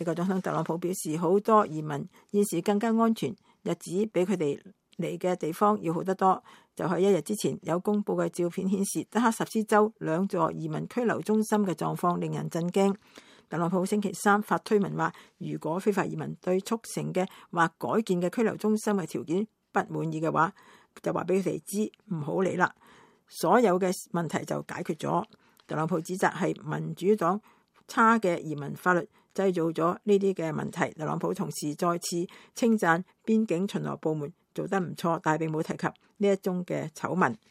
美國總統特朗普表示，好多移民現時更加安全，日子比佢哋嚟嘅地方要好得多。就喺1日之前有公佈嘅照片顯示，德克薩斯州2座移民拘留中心嘅狀況令人震驚。特朗普星期3發推文話，如果非法移民對促成嘅或改建嘅拘留中心嘅條件不滿意嘅話，就話俾佢哋知唔好嚟啦，所有嘅問題就解決咗。特朗普指責係民主黨差嘅移民法律製造咗呢啲嘅問題。特朗普同時再次稱讚邊境巡邏部門做得唔錯，但係並冇提及呢一宗嘅醜聞。